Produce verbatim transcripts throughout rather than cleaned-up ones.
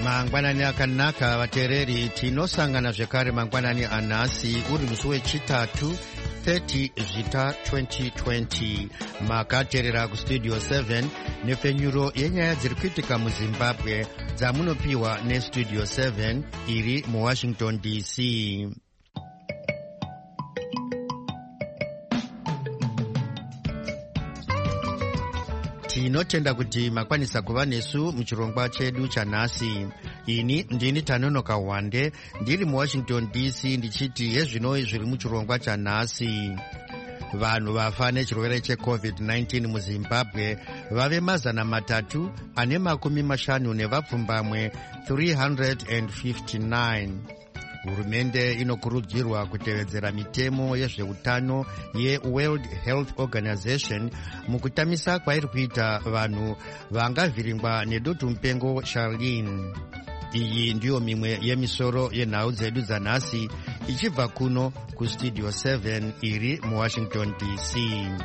mangwanani akanaka vateereri, tinosangana zvekare mangwanani anhasi uri musi wechitatu thirty zvita twenty twenty. Makateerera kustudio seven nepfenyuro yenyaya dziri kuitika muzimbabwe dzamunopiwa nestudio seven iri muwashington D C. Tinotenda kuti makwanisa kuva nesu muchirongwa chedu chanhasi. Ini ndini Tanonoka Wande ndiri muwashington D C ndichiti hezvinoi zviri muchirongwa chanhasi. Vanhu vafa nechirwere checovid nineteen muzimbabwe vave mazana matatu ane makumi mashanu nevapfumbamwe three hundred fifty-nine. Hurumende inokurudzirwa kutevedzera mitemo yezveutano yeWorld Health Organization mukutamisa kwairi kuita vanhu vangavhiringwa nedutu mupengo Charlene. Iyi ndiyo mimwe yemisoro yenhau dzedu dzanhasi ichibva kuno kustudio seven iri muwashington D C.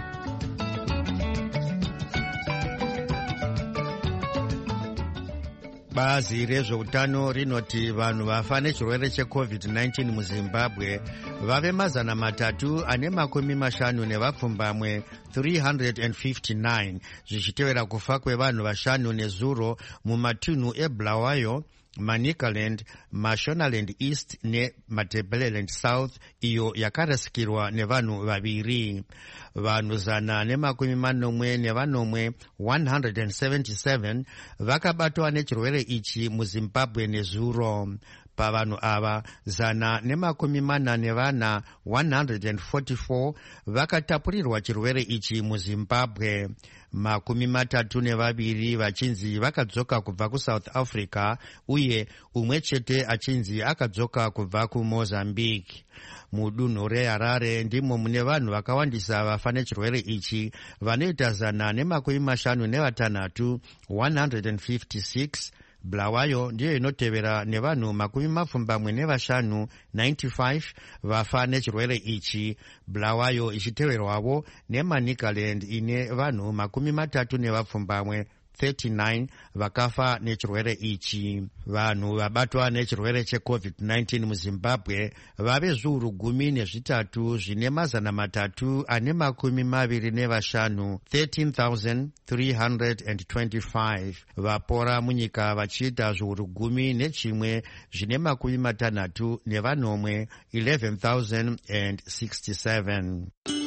Bazi rezveutano rinoti vanhu vafa nechirwere checovid nineteen muzimbabwe vave mazana matatu ane makumi mashanu nevapfumbamwe three hundred fifty-nine, zvichitevera kufa kwevanhu vashanu nezuro mumatunhu eBulawayo, Manicaland, Mashonaland East neMatebeleland South, iyo yakarasikirwa nevanhu vaviri. Vanhu zana nemakumi manomwe nevanomwe one hundred seventy-seven vakabatwa nechirwere ichi muzimbabwe nezuro. Pavanhu ava zana nemakumi mana nevana one hundred forty-four vakatapurirwa chirwere ichi muzimbabwe. Makumi matatu nevaviri vachinzi vakadzoka kubva kuSouth Africa uye umwe chete achinzi akadzoka kubva kuMozambique. Mudunhu reHarare ndimo mune vanhu vakawandisa vafa nechirwere ichi vanoita zana nemakumi mashanu nevatanhatu one hundred fifty-six. Bulawayo ndiyo inotevera nevanhu makumi mapfumbamwe nevashanu ninety-five vafa nechirwere ichi, Bulawayo ichiteverwawo neManicaland ine vanhu makumi matatu nevapfumbamwe thirty-nine vakafa nechirwere ichi. Vanhu vabatwa nechirwere checovid nineteen muzimbabwe vave zviuru gumi nezvitatu zvine mazana matatu ane makumi maviri nevashanu thirteen thousand three hundred twenty-five. Vapora munyika vachiita zviuru gumi nechimwe zvine makumi matanhatu nevanomwe eleven thousand sixty-seven.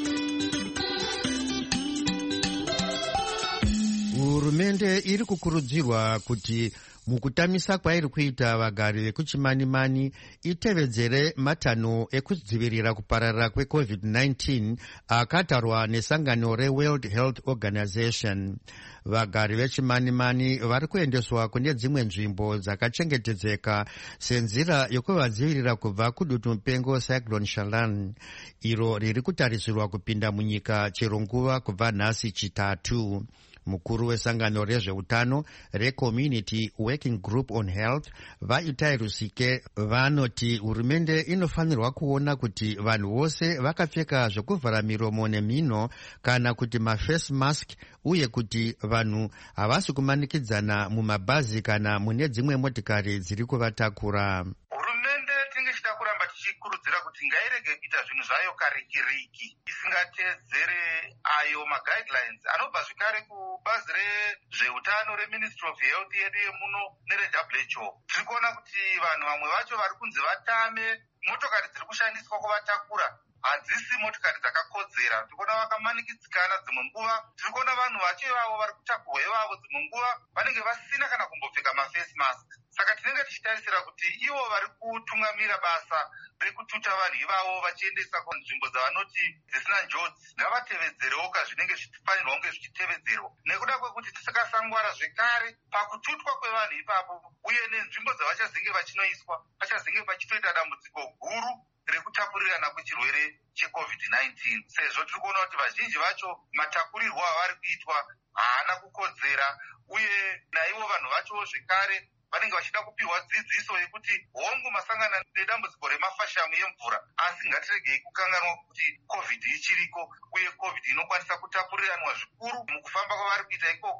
Hurumende iri kukurudzirwa kuti mukutamisa kwairi kuita vagari vekuchimanimani itevedzere matanho ekudzivirira kupararira kwecovid nineteen akatarwa nesangano reWorld Health Organization. Vagari vechimanimani vari kuendeswa kune dzimwe nzvimbo dzakachengetedzeka senzira yokuvadzivirira kubva kudutu mupengo Cyclone Charlene, iro riri kutarisirwa kupinda munyika chero nguva kubva nhasi chitatu. Mukuru wesangano rezveutano reCommunity Working Group on Health Vaitai Rusike vanoti hurumende inofanirwa kuona kuti vanhu vose vakapfeka zvekuvhara miromo nemhino kana kuti maface mask uye kuti vanhu havasi kumanikidzana mumabhazi kana mune dzimwe motikari dziri kuvatakura. Tichikurudzira kuti ngairege kuita zvinhu zvayo karikiriki isingateedzere ayo maguidelines anobva zvekare kubazi rezveutano reMinistry of Health yedu yemuno nereW H O. Tiri kuona kuti vanhu vamwe vacho vari kunzi vatame motokari dziri kushandiswa kuvatakura hadzisi motikari dzakakodzera. Tiri kuona vakamanicidzikana dzimwe nguva. Tiri kuona vanhu vacho ivavo vari kutakurwa ivavo dzimwe nguva vanenge vasina kana kumbopfeka maface mask. Saka tinenge tichitarisira kuti ivo vari kutungamira basa rekututa vanhu ivavo vachiendesa kunzvimbo dzavanoti dzisina njodzi ngavatevedzerewo zvinenge zvichifanirwa kunge zvichitevedzerwa, nekuda kwekuti tisakasangwara zvekare pakututwa kwevanhu ipapo uye nenzvimbo dzavachazenge vachinoiswa pachazenge pachitoita dambudziko guru rekutapurirana kwechirwere checovid nineteen, sezvo tiri kuona kuti vazhinji vacho matakurirwo avari kuitwa haana kukodzera uye naivo vanhu vacho zvekare vanenge vachida kupiwa dzidziso yekuti hongu masangana nedambudziko remafashamu emvura, asi ngatiregei kukanganwa kuti covid ichiriko uye covid inokwanisa kutapuriranwa zvikuru mukufamba kwavari kuita ikoko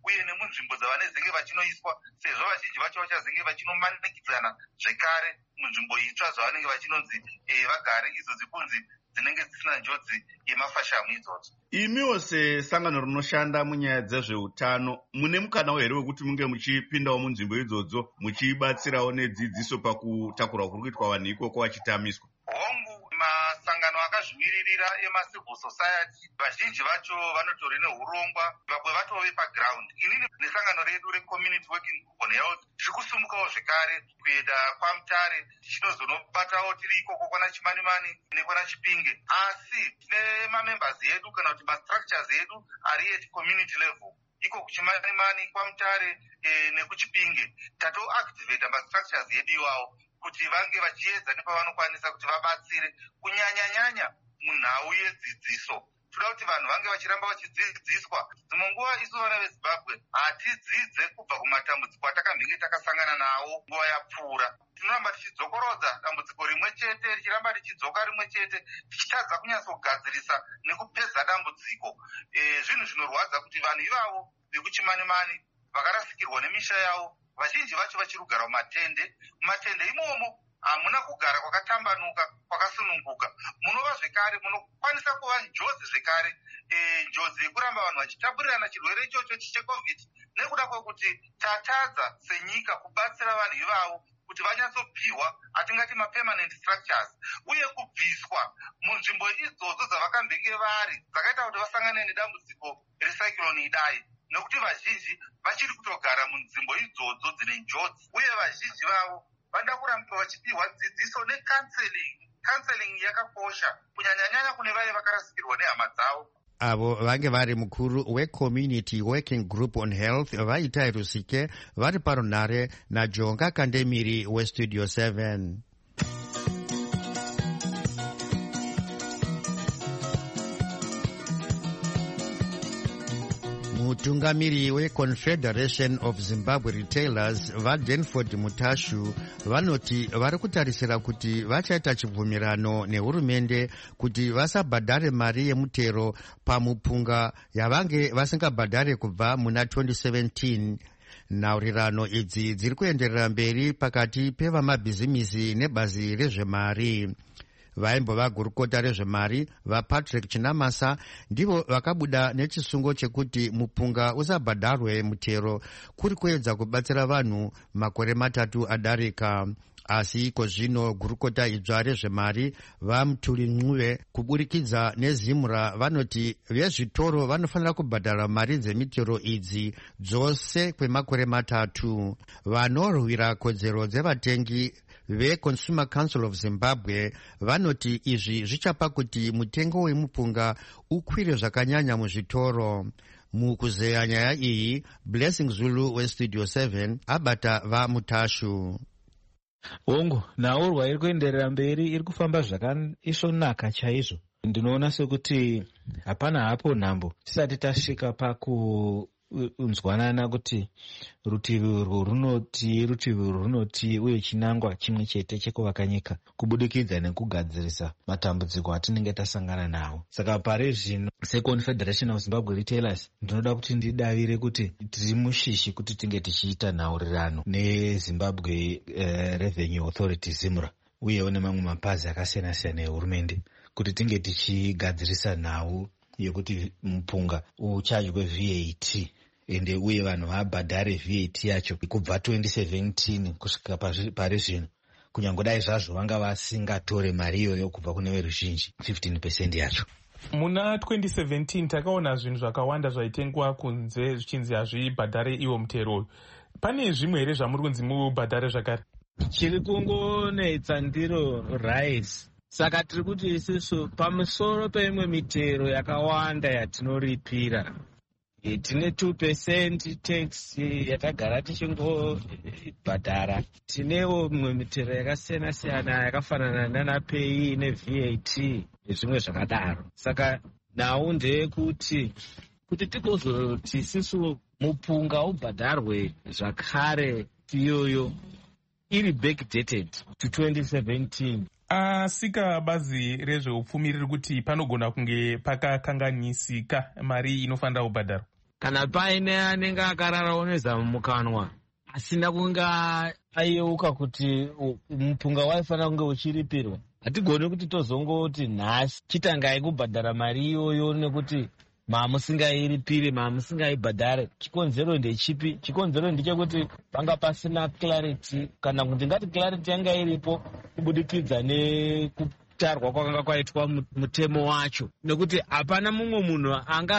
uye nemunzvimbo dzavanezenge vachinoiswa, sezvo vazhinji vacho vachazenge vachinomanikidzana zvekare munzvimbo itsva zvavanenge vachinonzi vagare, idzo dzikunzi dzinenge dzisina njodzi yemafashamu idzodzo. Imiwo sesangano rinoshanda munyaya dzezveutano, mune mukana here wekuti munge muchipindawo munzvimbo idzodzo muchibatsirawo nedzidziso pakutakura kuri kuitwa vanhu ikoko vachitamiswa? Hongu, masangano akazvimiririra emacivil society vazhinji vacho vanotori neurongwa, vamwe vatove paground. Inini nesangano redu recommunity working group on health tiri kusumukawo zvekare kuenda kwaMutare tichinozonobatao tiri ikoko kwana Chimanimani nekwana Chipinge, asi tine mamembers edu kana kuti mastructures edu ari at community level. Iko kuchimanimani kwaMutare e, nekuchipinge tato-activate mastructures edu iwawo kuti vange vachiedza nepavanokwanisa kuti vabatsire kunyanya-nyanya munhau yedzidziso. Toda kuti vanhu vange vachiramba vachidzidziswa. Dzimwe nguva isu vana veZimbabwe hatidzidze kubva kumatambudziko atakambenge takasangana nawo nguva yapfuura. Tinoramba tichidzokorodza dambudziko rimwe chete, richiramba richidzoka rimwe chete, tichitadza kunyatsogadzirisa nekupedza dambudziko. E, zvinhu zvinorwadza kuti vanhu ivavo vekuchimanimani vakarasikirwa nemisha yavo, vazhinji vacho vachirugara mumatende. Mumatende imomo hamuna kugara kwakatambanuka, kwakasununguka. Munova zvekare, munokwanisa kuva njodzi zvekare, e, njodzi yekuramba vanhu vachitapurirana chirwere ichocho cheCovid, nekuda kwekuti tatadza senyika kubatsira vanhu ivavo kuti vanyatsopiwa atingati mapermanent structures, uye kubviswa munzvimbo idzodzo dzavakambenge vari dzakaita kuti vasangane nedambudziko recyclone idai, nokuti vazhinji vachiri kutogara munzvimbo idzodzo dzine njodzi, uye vazhinji vavo vanoda kuramba vachipiwa dzidziso necounseling. Counseling yakakosha kunyanya-nyanya kune vaya vakarasikirwa nehama dzavo. Avo vange vari mukuru weCommunity Working Group on Health Vaitai Rusike vari parunhare naJonga Kandemiri weStudio seven. Mutungamiri weConfederation of Zimbabwe Retailers vaDenford Mutashu vanoti vari kutarisira kuti vachaita chibvumirano nehurumende kuti vasabhadhare mari yemutero pamupunga yavange vasingabhadhare kubva muna twenty seventeen. Nhaurirano idzi dziri kuenderera mberi pakati pevamabhizimisi nebazi rezvemari. Vaimbova gurukota rezvemari vaPatrick Chinamasa ndivo vakabuda nechisungo chekuti mupunga usabhadharwe mutero kuri kuedza kubatsira vanhu makore matatu adarika. Asi iko zvino gurukota idzva rezvemari vaMutuli Ncube kuburikidza neZimra vanoti vezvitoro vanofanira kubhadhara mari dzemitero idzi dzose kwemakore matatu. Vanorwira kodzero dzevatengi veConsumer Council of Zimbabwe vanoti izvi zvichapa kuti mutengo wemupunga ukwire zvakanyanya muzvitoro. Mukuzeya nyaya iyi, Blessing Zulu weStudio seven abata vaMutashu. Hongu, nhaurwa iri kuenderera mberi, iri kufamba zvakaisvonaka chaizvo. Ndinoona sekuti hapana hapo nhambo tisati tasvika pakuunzwanana kuti rutivi urwu runoti, rutivi urwu runoti, uye chinangwa chimwe chete chekuvaka nyika kubudikidza nekugadzirisa matambudziko atinenge tasangana nawo. Saka pari zvino seConfederation of Zimbabwe Retailers ndinoda kuti ndidavire kuti tiri mushishi kuti tinge tichiita nhaurirano neZimbabwe uh, Revenue Authority Zimra, uyewo nemamwe mapazi akasiyana-siyana ehurumende kuti tinge tichigadzirisa nhau yekuti mupunga uchadye V A T ende uye vanhu vabhadhare V A T yacho kubva twenty seventeen kusvika pari zvino, kunyangodai zvazvo vanga vasingatore mari iyoyo kubva kune veruzhinji fifteen percent yacho. Muna twenty seventeen takaona zvinhu zvakawanda zvaitengwa kunze zvichinzi hazvibhadhare iwo mutero. Pane zvimwe here zvamuri kunzi mubhadhare zvakare? Chiri kungonetsa ndiro rice. Saka tiri kuti isusu pamusoro peimwe mitero yakawanda yatinoripira, tine two percent tax yatagara tichingobhadhara, tinewo mimwe mitero yakasiyana-siyana yakafanana nanaPay neV A T nezvimwe zvakadaro. Saka nhau ndeyekuti kuti tikozoti isusu mupunga ubhadharwe zvakare iyoyo iri backdated to twenty seventeen. Asika bazi rezveupfumi riri kuti panogona kunge pakakanganisika mari inofanira kubhadharwa. kana paine anenge akararawo nezamumukanwa asina kunga ayeuka kuti mupunga waifanira kunge uchiripirwa, hatigoni kuti tozongoti nhasi chitangai kubhadhara mari iyoyo nekuti mamusingairipire mamusingaibhadhare. Chikonzero ndechipi? Chikonzero ndechekuti panga pasina clarity, kana kuti ngati clarity yanga iripo kubudikidza nekutarwa kwakanga kwaitwa mutemo wacho, nekuti hapana mumwe munhu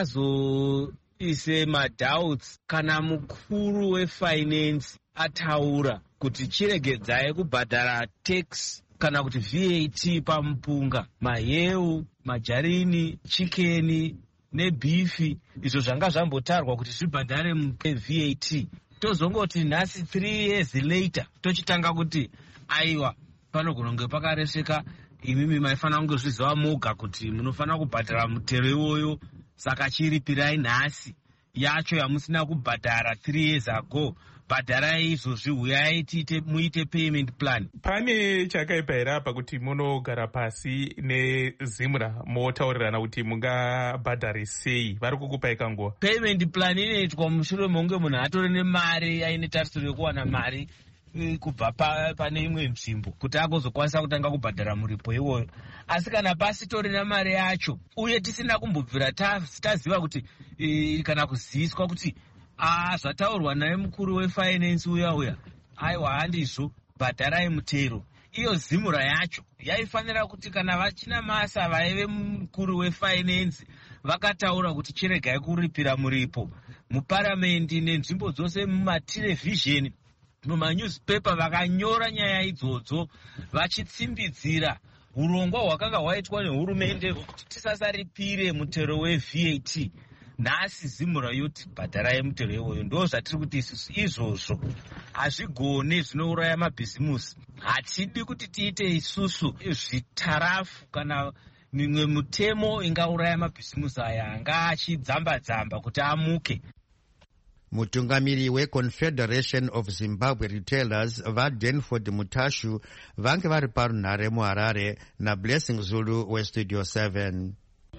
angazoise madoubts kana mukuru wefinance ataura kuti chiregedzai kubhadhara tax kana kuti V A T pamupunga, maheu, majarini, chikeni nebhifi, izvo zvanga zvambotarwa kuti zvibhadhare V A T. Tozongoti nhasi three years later tochitanga kuti aiwa panogona kunge pakaresveka, imimi maifanira kunge zviziva moga kuti munofanira kubhadhara mutero iwoyo, saka chiripirai nhasi yacho yamusina kubhadhara three years ago. Bhadharai izvozvi, huyai tiite muite payment plan. Pane chakaipa here apa kuti munogara pasi neZimra motaurirana kuti mungabhadhare sei? Vari kukupai kanguva? Payment plan inoitwa mushure mekunge munhu atori nemari, aine tarisiro yekuwana mari kubva pane imwe nzvimbo kuti agozokwanisa kutanga kubhadhara muripo iwoyo. Asi kana pasitori nemari yacho uye tisina kumbobvira taziva kuti e, kana kuziviswa kuti Ah, zvataurwa naye mukuru wefinance uya uya, aiwa handizvo, bhadharai mutero. Iyo Zimura yacho yaifanira kuti kana vachina masa vaive mukuru wefinance vakataura kuti chiregai kuripira muripo muparamendi nenzvimbo dzose, mumatelevision, mumanewspaper, vakanyora nyaya idzodzo vachitsimbidzira urongwa hwakanga hwaitwa nehurumende kuti tisasaripire mutero we-V A T. Nhasi Zimura yoti bhadharai mutero iwoyo. Ndo zvatiri kuti isusu izvozvo hazvigone, zvinouraya mabhizimusi. Hatidi kuti tiite isusu zvitarafu kana mimwe mutemo ingauraya mabhizimusi aya anga achidzamba-dzamba kuti amuke. Mutungamiri weConfederation of Zimbabwe Retailers vaDenford Mutashu vange vari parunhare muHarare naBlessing Zulu weStudio seven.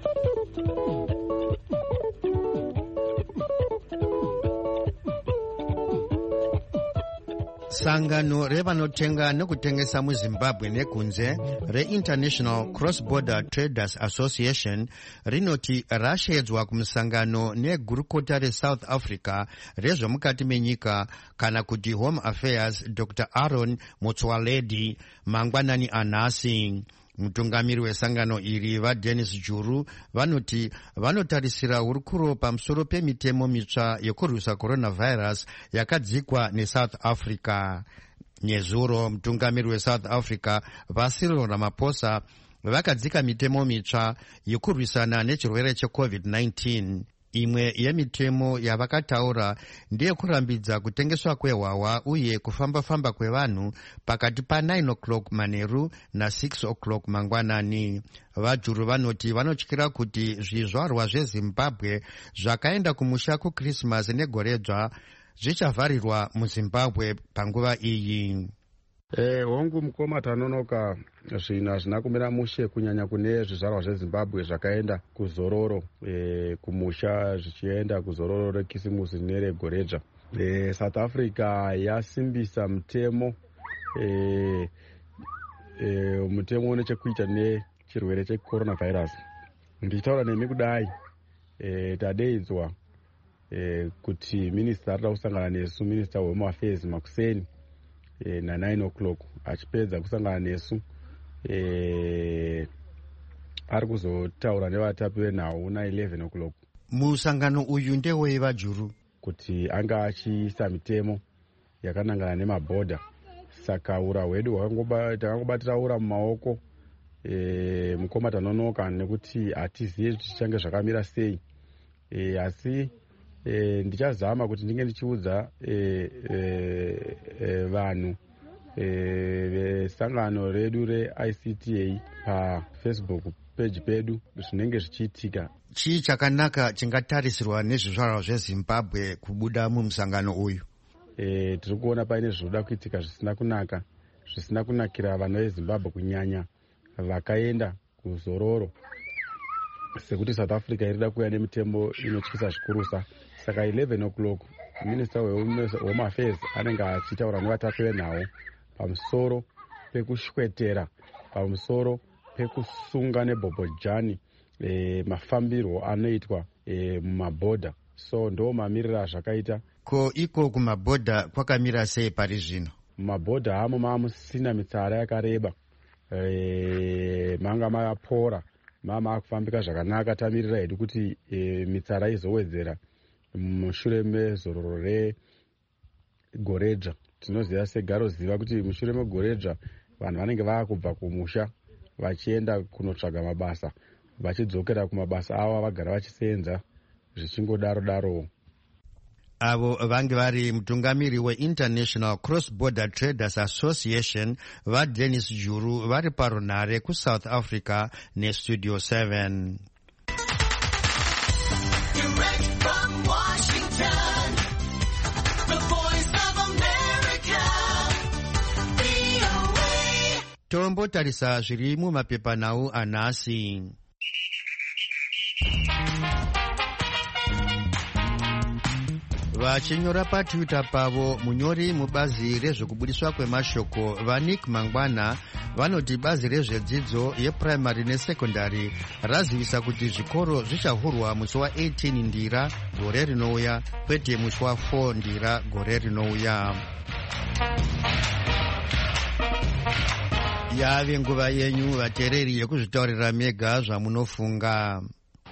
Sangano revanotenga nekutengesa muZimbabwe nekunze reInternational Cross-Border Traders Association rinoti rashedzwa kumusangano negurukota reSouth Africa rezvemukati menyika kana kuti Home Affairs Doctor Aaron Motsoaledi mangwanani anhasi. Mutungamiri wesangano iri vaDennis Juru vanoti vanotarisira hurukuro pamusoro pemitemo mitsva yekurwisa coronavirus yakadzikwa neSouth Africa. Nezuro mutungamiri weSouth Africa vaCyril Ramaphosa vakadzika mitemo mitsva yekurwisana nechirwere cheCovid nineteen. Imwe yemitemo yavakataura ndeyekurambidza kutengeswa kwehwahwa uye kufamba-famba kwevanhu pakati pa9 o'clock manheru na6 o'clock mangwanani. Vajuru vanoti vanotyira kuti zvizvarwa zveZimbabwe zvakaenda kumusha kuKrismasi negoredzva zvichavharirwa muZimbabwe panguva iyi. Eh, hongu mukoma tanonoka zvina zvina kumira mushe kunyanya kune zvizvarwa zveZimbabwe zvakaenda kuzororo eh, kumusha zvichienda kuzororo rekisimusi neregoredzva. Eh, South Africa yasimbisa mutemo eh, eh, mutemo unechekuita nechirwere checoronavirus. Ndichitaura nemi kudai eh, tadeidzwa eh, kuti minista arida kusangana nesu, minista weHome Affairs Makuseni E, na nine o'clock achipedza kusangana nesu e, ari kuzotaura nevatapi venhau na eleven o'clock. Musangano uyu ndewei vajuru? Kuti anga achiisa mitemo yakanangana nemabhodha. Saka ura hwedu takangobatira ura mumaoko e, mukoma tanonoka nekuti hatizivi kuti zvichange zvakamira sei. E, asi E, ndichazama kuti ndinge ndichiudza e, e, e, vanhu vesangano e, redu reI C T A paFacebook page pedu zvinenge zvichiitika. Chii chakanaka chingatarisirwa nezvizvarwa zveZimbabwe kubuda mumusangano uyu? E, tiri kuona paine zvinoda kuitika zvisina kunaka, zvisina kunakira vana veZimbabwe kunyanya vakaenda kuzororo sekuti South Africa irida kuuya nemitemo inotyisa zvikurusa. Saka eleven o'clock Minister weHome Affairs anenge achitaura nevatatu venhau pamusoro pekushwetera, pamusoro pekusunga nebhobhojani e, mafambirwo anoitwa e, mumabhodha. So ndo mamirira zvakaita. Ko iko kumabhodha kwakamira sei pari zvino? Mumabhodha hamo mamusina mitsara yakareba, e, manga mapora, mama akufambika zvakanaka. Tamirira hedu kuti e, mitsara izowedzera mushure mezororo regoreja. Tinoziva segaro ziva kuti mushure megoreja vanhu vanenge vaakubva kumusha vachienda kunotsvaga mabasa, vachidzokera kumabasa avo vagara vachisenza zvichingodaro daro. Avo vange vari mutungamiri weInternational Cross Border Traders Association vaDennis Juru vari parunhare kuSouth Africa neStudio seven. Direct from Washington, the voice of America, V O A. Tombotarisa zviri mumapepanhau anhasi. Vachinyora patwitter pavo, munyori mubazi rezvekubudiswa kwemashoko vaNick Mangwana vanoti bazi rezvedzidzo yeprimary nesekondari razivisa kuti zvikoro zvichahurwa musi wa18 Ndira gore rinouya, kwete musi wa4 Ndira gore rinouya. Yave nguva yenyu vateereri yekuzvitaurira mega zvamunofunga.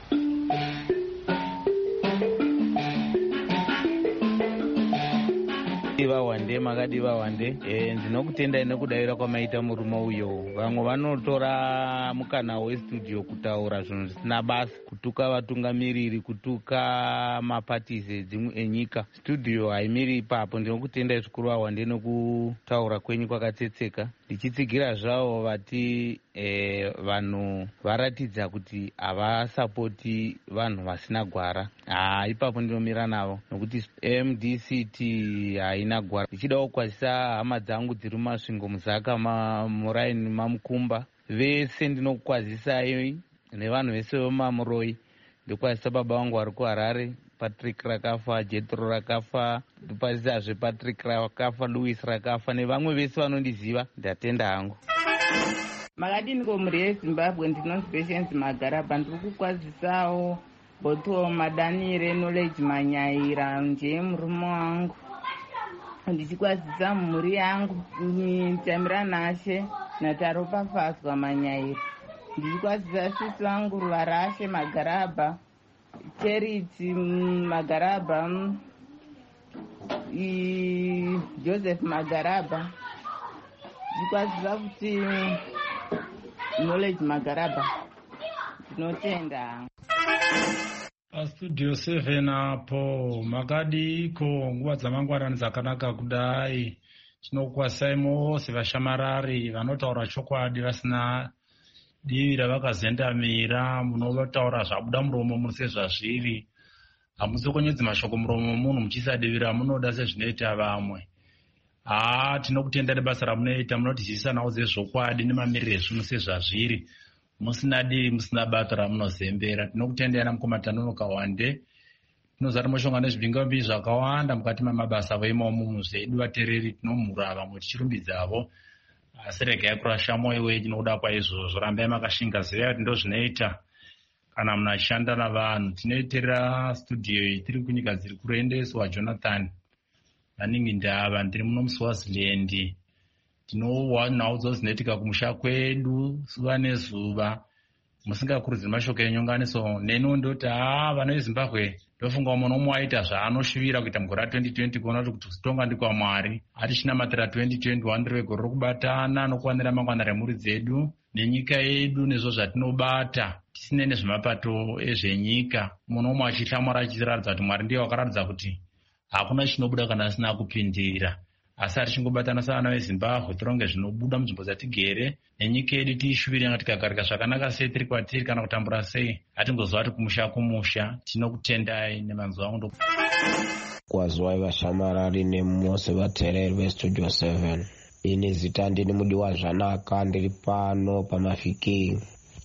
Diva wande makadiva wande e, ndinokutendai nekudavira kwamaita murume uyo. Vamwe vanotora mukana westudio kutaura zvinhu zvisina basa, kutuka vatungamiriri, kutuka mapatisi enyika. Studio haimiri ipapo. Ndinokutendai zvikuru vawande nekutaura kwenyu kwakatsetseka, ndichitsigira zvavo vati e, vanhu varatidza kuti havasapoti vanhu vasina gwara. Ha, ipapo ndinomira navo, nokuti M D C T haina gwara. Ndichida kukwazisa hama dzangu dziri mumasvingo, Muzaka, Muraini, Mamukumba, vese ndinokukwazisai, nevanhu vese vemamuroi. Ndokwazisa baba vangu vari kuHarare, Patrick rakafa, Jethro rakafa, ndokwazisazve Patrick rakafa, Louis rakafa, nevamwe vese vanondiziva. Ndatenda hangu. Makadini komuri yeZimbabwe, ndinonzi Patience Magaraba. Ndiri kukwazisawo Botho Madanire Knowledge Manyaira, ndiye murume wangu. Ndichikwazisa mhuri yangu Tamira Nashe naTaropa Faswa Manyaira. Ndichikwazisa sisi vangu Ruvarashe Magaraba, Charity Magaraba, I Joseph Magaraba. Ndichikwazisa kuti Knowledge Magaraba. Ndinotenda. Studio seven apo makadi ko nguva dzamangwarani dzakanaka kudai. Tinokukwasai mose vashamarari vanotaura chokwadi vasina divi ravakazendamira, munotaura zvabuda muromo muse zvazviri. Hamusi konyedza mashoko muromo munhu muchisadivira munoda sezvinoita vamwe. Ha, tinokutendai basa ramunoita, munotizivisa nawo zvezvokwadi nemamiriro ezvinhu sezvazviri. Musina dii, musina bata ramunozembera. Tinokutendai namukoma Tanonoka Wande. Tinozati moshonga nezvibingambi zvakawanda mukati memabasa avo imomo muzvedu vateereri, tinomhura vamwe tichirumbidzawo. Asi regai kurasha mwoyo wenyu nokuda kwaizvozvo, rambai makashinga, zivai kuti ndozvinoita kana munhu achishanda navanhu. Tinoiteera studio iyi tiri kunyika dziri kuroendeswa Jonathan Vaningi Ndava, ndiri muno muSwaziland. Tinowa nhau dzinoitika kumusha kwedu zuva nezuva, musingakurudziri mashoko enyonganiso. Neni ndoti ha, vana veZimbabwe ndofunga umwe nomwe waita zvaanoshuvira kuita mugore ra twenty twenty, kuona kuti kutonga ndikwaMwari. Atichinamatira twenty twenty-one rive gore rokubatana nokuwanira mangwana remhuri dzedu nenyika yedu nezvo zvatinobata, tisine nezvemapato ezvenyika. Umwe nomwe achihlamura achiratidza kuti Mwari ndiye wakaratidza kuti hakuna chinobuda kana asina kupindira. Asi arichingobatana savana veZimbabwe tironge zvinobuda munzvimbo dzatigere, nenyika yedu tiishuvire nga tikagarika zvakanaka sei tiri kwatiri kana kutambura sei. Hatingozova kuti kumusha kumusha. Tinokutendai nemanzwa angu. Kwazwai vashamarari nemose vateereri veStudio seven. Ini zita ndini Mudiwa Zvanaka, ndiri pano pamavhiki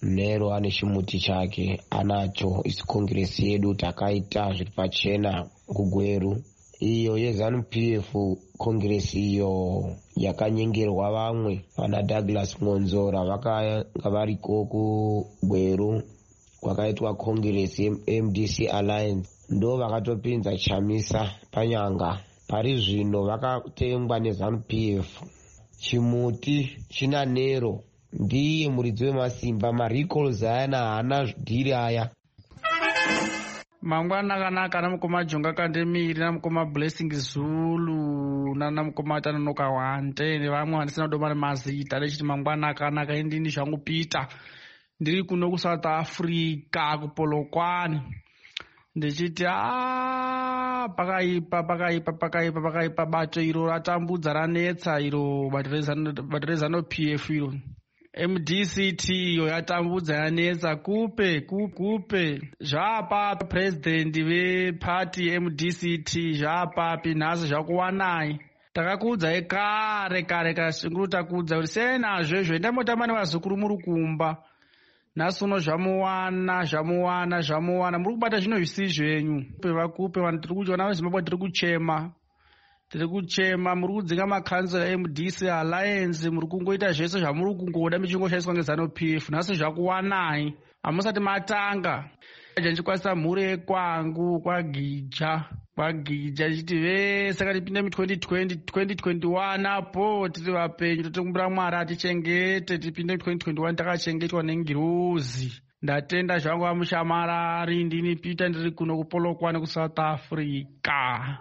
nero ane chimuti chake anacho. Isi kongresi yedu takaita zviri pachena kugweru. Iyo yeZANU P F kongresi iyo yakanyengerwa vamwe vana Douglas Ngonzora vakanga variko kugweru kwakaitwa kongresi M D C Alliance, ndo vakatopinza Chamisa panyanga. Pari zvino vakatengwa neZANU P F. Chimuti china nero, ndiye muridzi wemasimba. Maricals aya haana dhiri aya. Mangwana kanaka namukoma Jonga Kandemiri namukoma Blessing Zulu nanamukoma Tanonoka Wante nevamwe vandisina kudomana mazita ndechiti mangwana kanaka. Indini zvangu Peter ndiri kuno kuSouth Africa kuPolokwane ndechiti ah pakaipa pakaipa pakaipa pakaipa bato iro ratambudza ranetsa iro bato reZANU P F iro. M D C T yo yatambudza yanetsa kupe kupe zvapa president veparty M D C T zvapapi nhasi zvakuwanai. Takakuudzai kare kare kasunguru takuudza kuti senazvo izvo ndamotama nevazukuru muri kumba. Nhasi uno zvamuwana zvamuwana zvamuwana muri kubata zvino zvisi zvenyu. Pevakupe vanhu tiri kuchiona veZimbabwe tiri kuchema. Tiri kuchema muri kudzinga makansela M D C Alliance, muri kungoita zvese zvamuri kungoda michingoshaiswa neZANU P F. Nhasi zvakuwanai hamusati matanga. Ndichikwanisa mhuri yekwangu kwagija kwagija chiti vese katipinde mu twenty twenty twenty twenty-one apo tiri vapenyu totikumbira Mwari atichengete tipinde mu twenty twenty-one takachengetwa nengirozi. Ndatenda zvangu vamushamarari. Ndini Peter ndiri kuno kuPolokwane kuSouth Africa.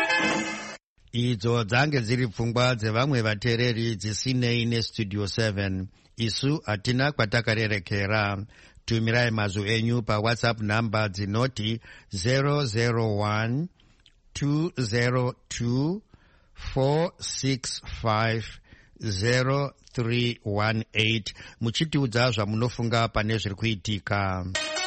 Idzo dzange dziri pfungwa dzevamwe vatereri dzisinei neStudio seven. Isu hatina kwatakarerekera. Tumirai mazwi enyu paWhatsApp namba dzinoti zero zero one two zero two four six five zero three one eight muchitiudza zvamunofunga pane zviri kuitika.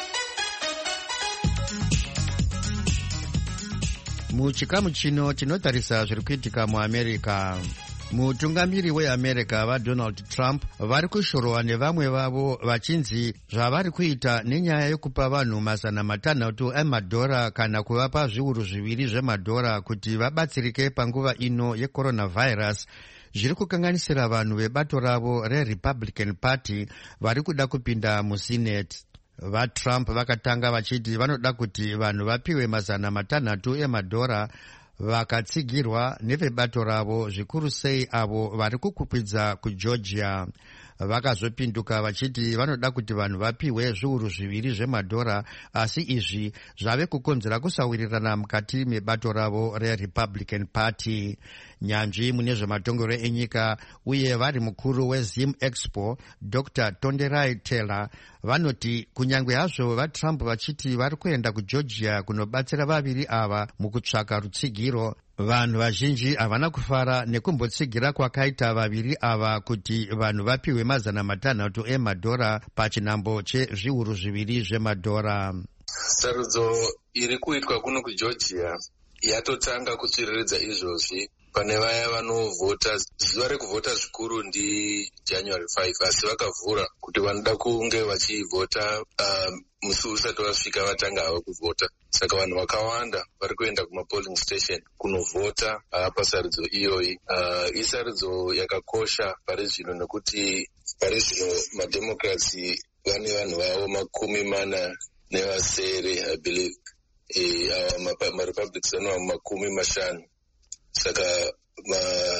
Muchikamu chino tinotarisa zviri kuitika muAmerica. Mutungamiri weAmerica vaDonald Trump vari kushorwa nevamwe vavo vachinzi zvavari kuita nenyaya yokupa vanhu mazana matanhatu emadhora kana kuvapa zviuru zviviri zvemadhora kuti vabatsirike panguva ino yecoronavirus zviri kukanganisira vanhu vebato ravo reRepublican Party vari kuda kupinda muSenate. VaTrump vakatanga vachiti vanoda kuti vanhu vapiwe mazana matanhatu emadhora vakatsigirwa nevebato ravo, zvikuru sei avo vari kukwikwidzwa kuGeorgia. Vakazopinduka vachiti vanoda kuti vanhu vapiwe zviuru zviviri zvemadhora, asi izvi zvave kukonzera kusawirirana mukati mebato ravo reRepublican Party. Nyanzvi mune zvematongero enyika uye vari mukuru weZim Expo Doctor Tonderai Taylor vanoti kunyange hazvo vaTrump vachiti vari kuenda kuGeorgia kunobatsira vaviri ava mukutsvaka rutsigiro, vanhu vazhinji havana kufara nekumbotsigira kwakaita vaviri ava kuti vanhu vapiwe mazana matanhatu emadhora pachinhambo chezviuru zviviri zvemadhora. Sarudzo iri kuitwa kuno kuGeorgia yatotanga kutsviriridza izvozvi pane vaya vanovhota. Zuva rekuvhota zvikuru ndi January fifth, asi vakavhura kuti vanoda kunge vachivhota uh, musi usati wasvika vatanga hava kuvhota. Saka vanhu vakawanda vari kuenda kumapolling station kunovhota uh, pasarudzo iyoyi. Uh, isarudzo yakakosha pari zvino nekuti pari zvino mademocrats vane vanhu vavo makumi mana nevasere I believe. E, uh, maRepublicans vanova makumi mashanu. Saka ma,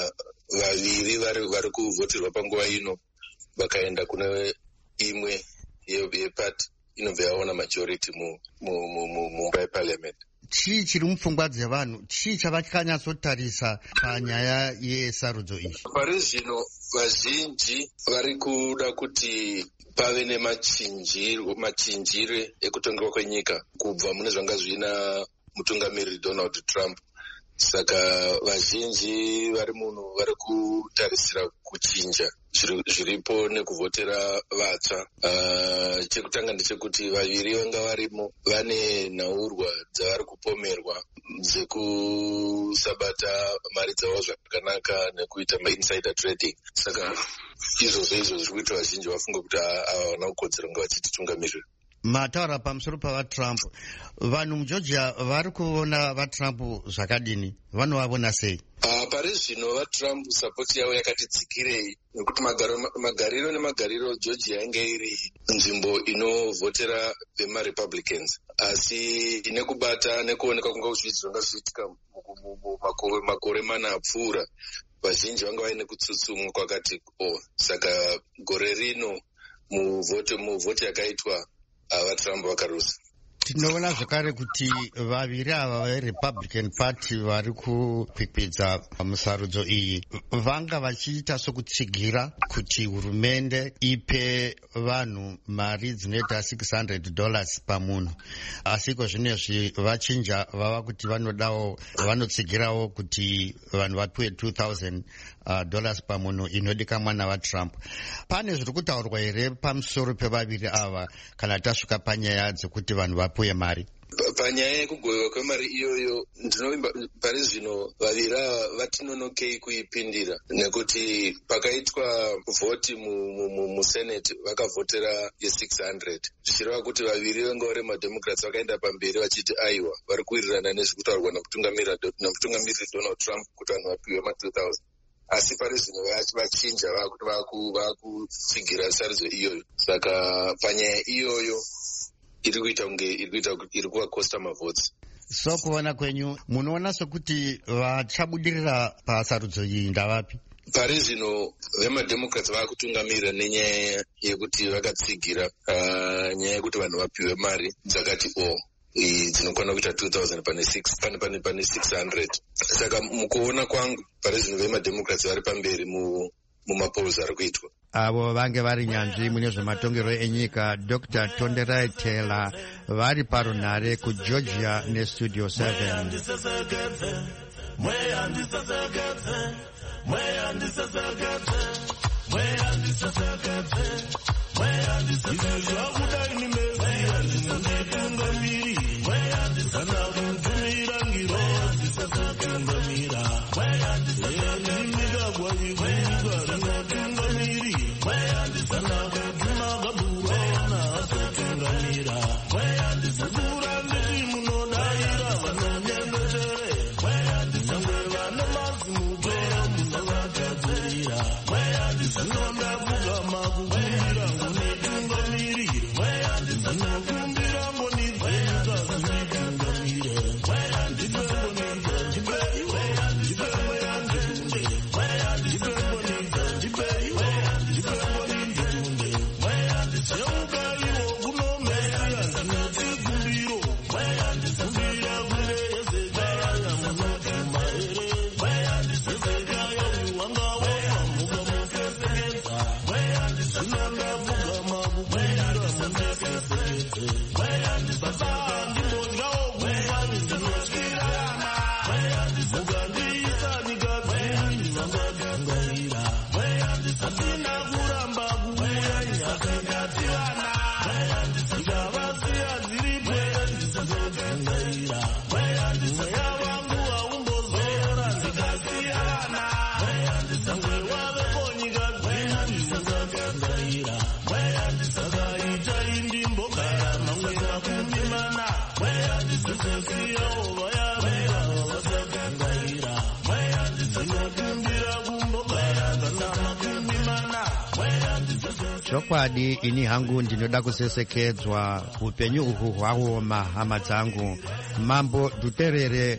vaviri vari vari kuvhoterwa panguva ino vakaenda kune imwe yepati inobva yaona majority mumba yeparliament. Chii chiri mupfungwa dzevanhu? Chii chavakanyatsotarisa panyaya yesarudzo iyi? Pari zvino vazhinji vari kuda kuti pave nemachinjire ekutongerwa kwenyika kubva mune zvanga zvina mutungamiriri Donald Trump. Saka vazhinji vari muno vari kutarisira kuchinja zviripo nekuvhotera vatsva. Uh, chekutanga ndechekuti vaviri vanga varimo vane nhaurwa dzavari kupomerwa dzekusabata mari dzavo zvakanaka nekuita mainsider trading. Saka izvozvo izvo zviri kuita vazhinji vafunga kuti havana kukodzera kunge vachititungamirira. Mataura pamusoro pavatrump, vanhu mugeorgia vari kuona vatrump zvakadini? Vanovavona sei? Uh, pari zvino vatrump sapoti yavo yakati dzikirei nekuti magariro nemagariro Georgia yange iri nzvimbo inovhotera vemarepublicans, asi nekubata nekuoneka kunga zvichizonga zvichiitika makore mana apfuura, vazhinji vanga vaine kutsutsumwa kwakati o saka gore rino muvhoti yakaitwa vatrump vakarusa. Tinoona zvakare kuti vaviri ava veRepublican Party vari kukwikwidzwa musarudzo iyi vanga vachiita sokutsigira kuti hurumende ipe vanhu mari dzinoita six hundred dollars pamunhu, asi ko zvinezvi vachinja vava kuti vanodawo vanotsigirawo kuti vanhu vapiwe two thousand dollars pamunhu inodikanwa navatrump. Pane zviri kutaurwa here pamusoro pevaviri ava kana tasvika panyaya dzekuti vanhu vapiwe mari? Panyaya yekugoyiwa kwemari iyoyo ndinovimba pari zvino vaviri ava vatinonokei kuipindira, nekuti pakaitwa vhoti musenate vakavhotera ye-six hundred zvichireva kuti vaviri vengawo remademocrats vakaenda pamberi vachiti aiwa vari kuwirirana nezvekutaurwa namutungamiriri Donald Trump kuti vanhu vapiwe ma-two thousand. Asi pari zvino vachinja vakuti vakutsigira sarudzo iyoyo. Saka panyaya iyoyo iri kuita kunge iri kuvakosta mavhotsi. So kuona kwenyu munoona sokuti vachabudirira pasarudzo iyi ndavapi? Pari zvino vemademocrats vakutungamirira nenyaya yekuti vakatsigira uh, nyaya yekuti vanhu vapiwe mari dzakati o dzinokwana kuita two thousand pane six pane pane pane six hundred. Saka mukuona kwangu pari zvino vemademocrats vari pamberi mu mumapolls ari kuitwa. Avo vange vari nyanzvi mune zvematongero enyika Doctor Tonderai Taylor vari parunhare kuGeorgia nestudio seven. Chokwadi ini hangu ndinoda kusesekedzwa upenyu uhu hwaoma hama dzangu. Mambo Duterere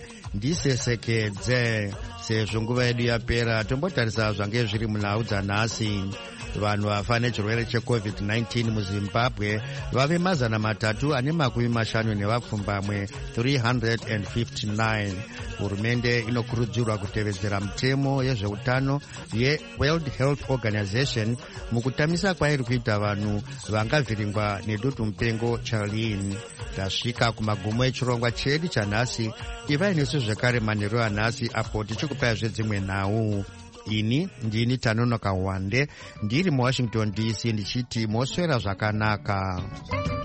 ndisesekedze sezvo nguva yedu yapera. Tombotarisa zvange zviri munhau dzanhasi. Vanhu vafa nechirwere checovid nineteen muZimbabwe vave mazana matatu ane makumi mashanu nevapfumbamwe three hundred fifty-nine. Hurumende inokurudzirwa kutevedzera mitemo yezveutano yeWorld Health Organization mukutamisa kwairi kuita vanhu vangavhiringwa nedutu mupengo Charlene. Tasvika kumagumo echirongwa chedu chanhasi. Ivai nesu zvekare manheru anhasi apo tichikupai zvedzimwe nhau. Ini ndini Tanonoka Wande ndiri muWashington D C ndichiti moswera zvakanaka.